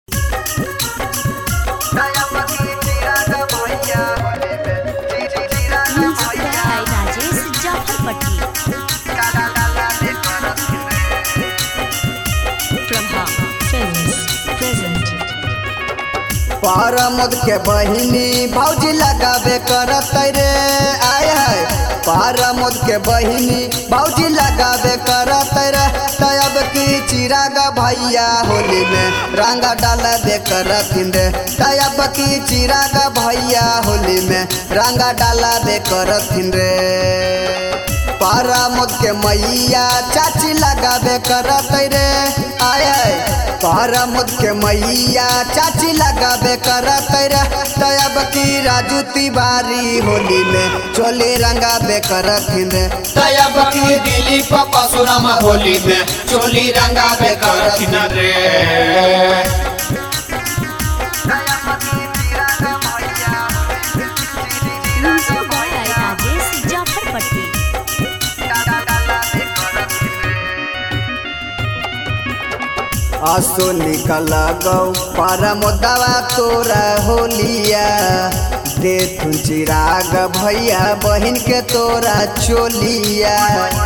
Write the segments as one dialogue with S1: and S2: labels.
S1: पारमद के बहिनी भौजी लगाबे करत रे आय है। पारमद के बहिनी भौजी लगाबे करत रे तब की चिराग भैया होली में रंगा डालबे करथिन रे। तब की चिराग भैया होली में रंगा डालबे करथिन रे। पारमद के मैया चाची लगाबे करत रे आय है। पारमद के मैया चाची लगाबे करत रे तब की राजू तिवारी होली में चोली रंगाबे करथिन रे।
S2: तब की दिलीप परशुराम होली में चोली रंगाबे करथिन रे।
S1: आसो निकल गौ पारमदवा तोरा होलिया दे तू चिराग भैया बहिन के तोरा चोलिया।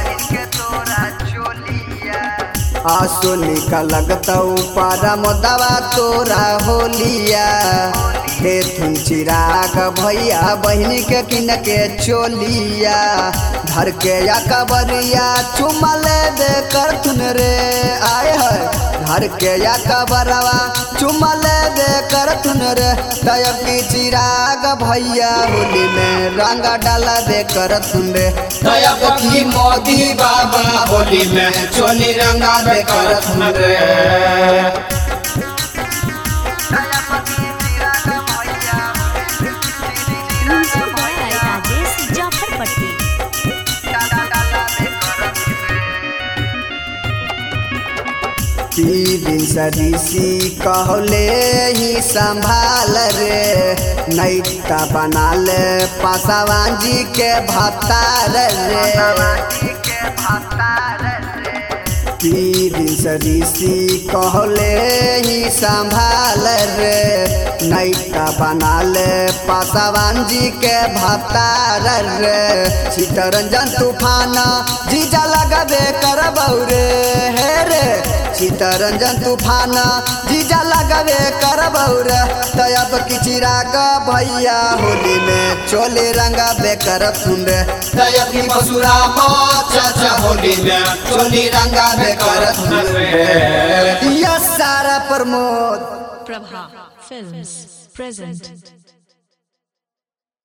S1: आसो निकल गौ पारमदवा तोरा होलिया दे तू चिराग भैया बहिन के किन के चोलिया। धर के या कबरिया चुमा लेबे करथुन रे आय है। धर के या कबरवा चुमा लेबे करथुन रे तब की चिराग भैया होली में रंगा डालबे करथुन रे।
S2: तब की मोदी बाबा होली में चोली रंगाबे करथुन रे।
S1: दिन सदीसी कहले ही संभाल रे नैता बना ले पासवान जी के भतार रे। दिन सदीसी कहले ही संभाल रे नैता बना ले पासवान जी के भतार रे। चितरंजन तूफान जीजा लगाबे करबौ रे हे रे। चितरंजन तूफान जीजा लगाबे करबौ रे तब की चिराग भैया होली में चोली रंगाबे करथुन रे।
S2: तब की परशुराम चाचा होली में चोली रंगाबे करथुन रे।
S1: यस सारा प्रमोद
S3: Prabha Films present